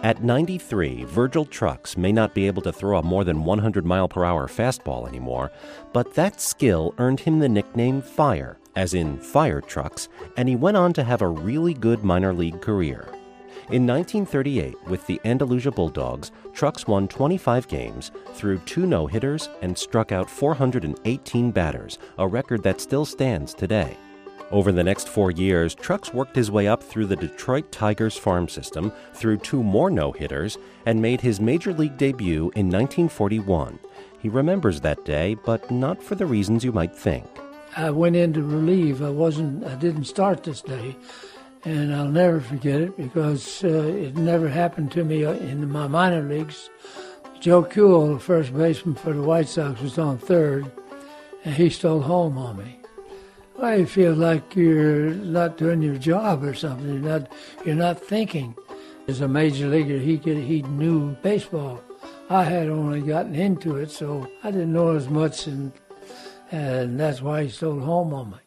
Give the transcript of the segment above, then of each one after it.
At 93, Virgil Trucks may not be able to throw a more than 100-mile-per-hour fastball anymore, but that skill earned him the nickname Fire, as in fire trucks, and he went on to have a really good minor league career. In 1938, with the Andalusia Bulldogs, Trucks won 25 games, threw 2 no-hitters, and struck out 418 batters, a record that still stands today. Over the next 4 years, Trucks worked his way up through the Detroit Tigers farm system, threw 2 more no-hitters, and made his major league debut in 1941. He remembers that day, but not for the reasons you might think. I went in to relieve. I didn't start this day, and I'll never forget it because it never happened to me in my minor leagues. Joe Kuhl, the first baseman for the White Sox, was on third, and he stole home on me. Well, you feel like you're not doing your job or something. You're not thinking. As a major leaguer, he knew baseball. I had only gotten into it, so I didn't know as much, and that's why he stole home on me.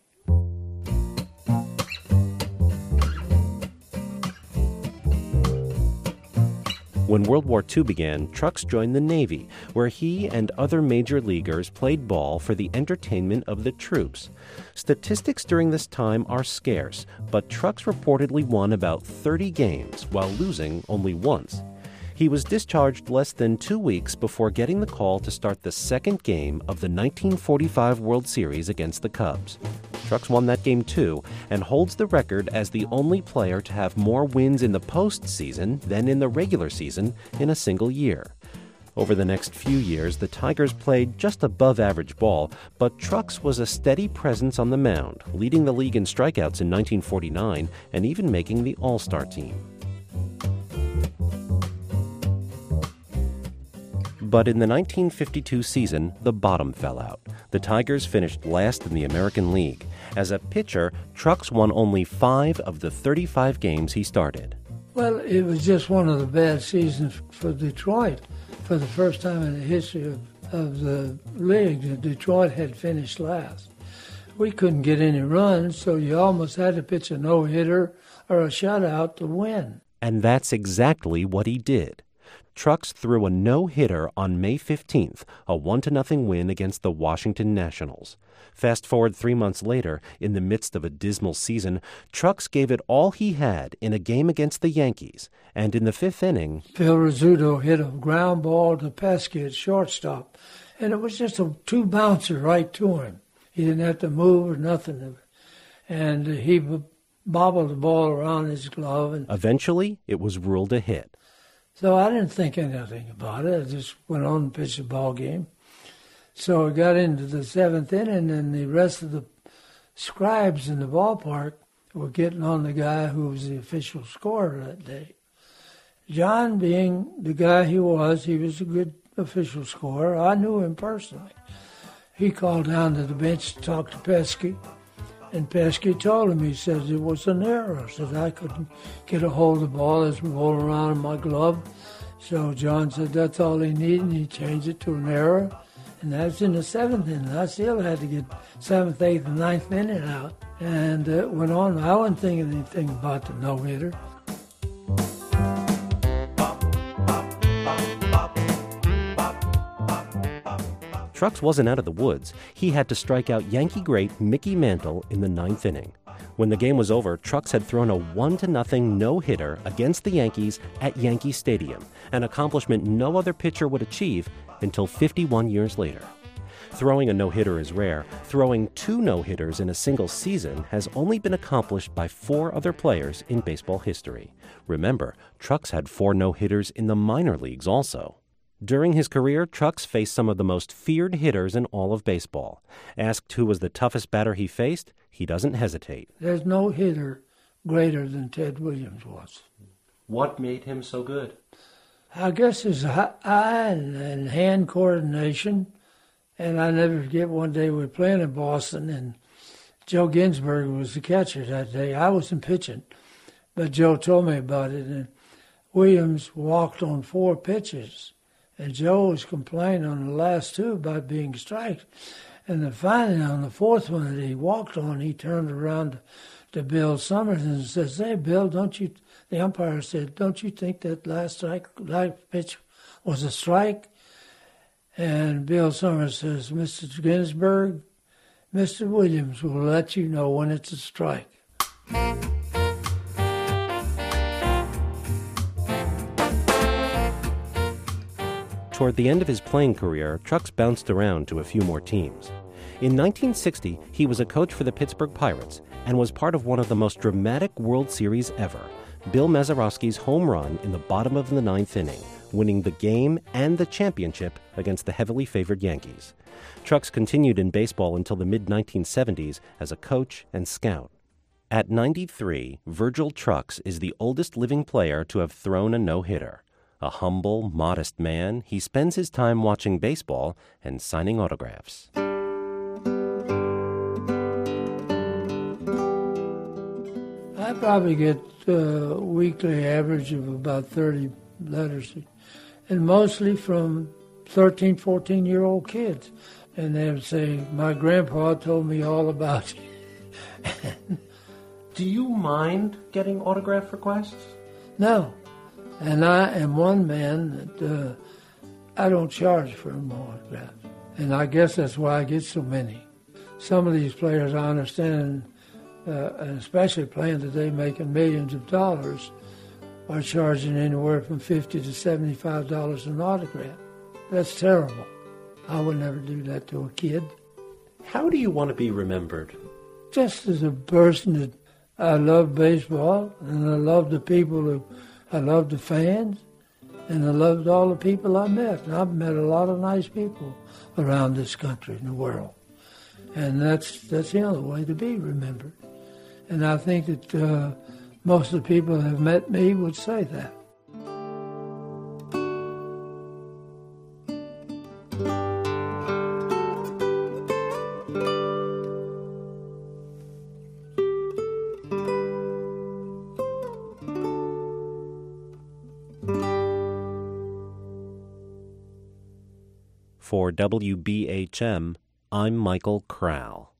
When World War II began, Trucks joined the Navy, where he and other major leaguers played ball for the entertainment of the troops. Statistics during this time are scarce, but Trucks reportedly won about 30 games while losing only once. He was discharged less than 2 weeks before getting the call to start the second game of the 1945 World Series against the Cubs. Trucks won that game too, and holds the record as the only player to have more wins in the postseason than in the regular season in a single year. Over the next few years, the Tigers played just above average ball, but Trucks was a steady presence on the mound, leading the league in strikeouts in 1949 and even making the All-Star team. But in the 1952 season, the bottom fell out. The Tigers finished last in the American League. As a pitcher, Trucks won only 5 of the 35 games he started. Well, it was just one of the bad seasons for Detroit. For the first time in the history of the league, Detroit had finished last. We couldn't get any runs, so you almost had to pitch a no-hitter or a shutout to win. And that's exactly what he did. Trucks threw a no-hitter on May 15th, a 1-0 win against the Washington Nationals. Fast forward 3 months later, in the midst of a dismal season, Trucks gave it all he had in a game against the Yankees, and in the 5th inning, Phil Rizzuto hit a ground ball to Pesky at shortstop, and it was just a 2-bouncer right to him. He didn't have to move or nothing, and he bobbled the ball around his glove. And eventually, it was ruled a hit. So I didn't think anything about it. I just went on and pitched the ball game. So I got into the 7th inning, and the rest of the scribes in the ballpark were getting on the guy who was the official scorer that day. John, being the guy he was a good official scorer. I knew him personally. He called down to the bench to talk to Pesky, and Pesky told him, he said it was an error, said I couldn't get a hold of the ball as we rolled around in my glove. So John said that's all he needed, and he changed it to an error. And that's in the 7th inning. I still had to get 7th, 8th, and 9th inning out. And it went on. I wasn't thinking anything about the no-hitter. Trucks wasn't out of the woods. He had to strike out Yankee great Mickey Mantle in the 9th inning. When the game was over, Trucks had thrown a 1-0 no-hitter against the Yankees at Yankee Stadium, an accomplishment no other pitcher would achieve until 51 years later. Throwing a no-hitter is rare. Throwing 2 no-hitters in a single season has only been accomplished by 4 other players in baseball history. Remember, Trucks had 4 no-hitters in the minor leagues also. During his career, Trucks faced some of the most feared hitters in all of baseball. Asked who was the toughest batter he faced, he doesn't hesitate. There's no hitter greater than Ted Williams was. What made him so good? I guess his eye and hand coordination. And I never forget one day we were playing in Boston, and Joe Ginsberg was the catcher that day. I wasn't pitching, but Joe told me about it. And Williams walked on 4 pitches. And Joe was complaining on the last 2 about being striked. And then finally, on the 4th one that he walked on, he turned around to Bill Summers and says, "Hey, Bill, the umpire said, don't you think that last pitch was a strike?" And Bill Summers says, "Mr. Ginsburg, Mr. Williams will let you know when it's a strike." Toward the end of his playing career, Trucks bounced around to a few more teams. In 1960, he was a coach for the Pittsburgh Pirates and was part of one of the most dramatic World Series ever, Bill Mazeroski's home run in the bottom of the ninth inning, winning the game and the championship against the heavily favored Yankees. Trucks continued in baseball until the mid-1970s as a coach and scout. At 93, Virgil Trucks is the oldest living player to have thrown a no-hitter. A humble, modest man, he spends his time watching baseball and signing autographs. I probably get a weekly average of about 30 letters, and mostly from 13, 14-year-old kids. And they would say, "My grandpa told me all about you." Do you mind getting autograph requests? No. And I am one man that I don't charge for an autograph. And I guess that's why I get so many. Some of these players, I understand, and especially playing today, making millions of dollars, are charging anywhere from $50 to $75 an autograph. That's terrible. I would never do that to a kid. How do you want to be remembered? Just as a person that I love baseball, and I love the people I loved the fans, and I loved all the people I met. And I've met a lot of nice people around this country and the world. And that's the only way to be remembered. And I think that most of the people that have met me would say that. For WBHM, I'm Michael Crowell.